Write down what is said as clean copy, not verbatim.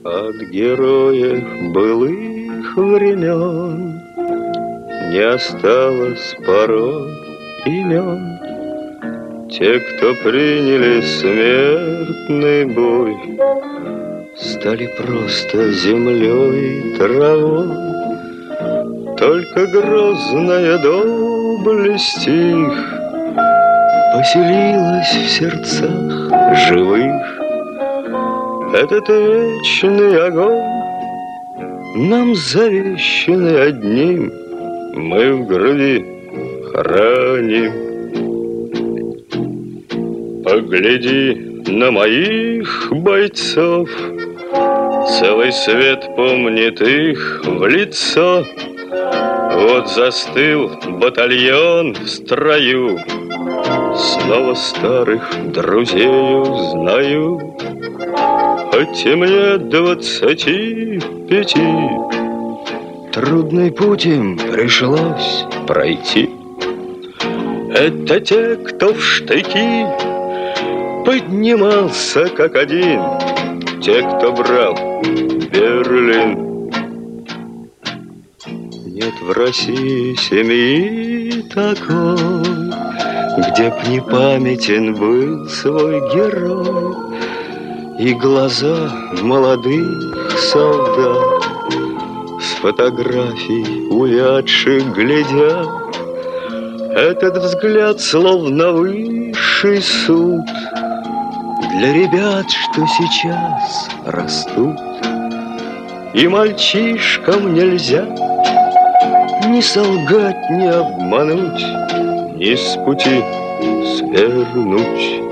От героев былых времен не осталось порой имен. Те, кто приняли смертный бой, стали просто землей и травой. Только грозная доблесть их поселилась в сердцах живых. Этот вечный огонь нам завещанный одним мы в груди храним. Погляди на моих бойцов, целый свет помнит их в лицо. Вот застыл батальон в строю, снова старых друзей узнаю. Хоть и мне 25, трудный путь им пришлось пройти. Это те, кто в штыки поднимался как один, те, кто брал Берлин. Нет в России семьи такой, где б не памятен был свой герой. И глаза молодых солдат с фотографий увядших глядят. Этот взгляд словно высший суд для ребят, что сейчас растут. И мальчишкам нельзя ни солгать, ни обмануть, ни с пути свернуть.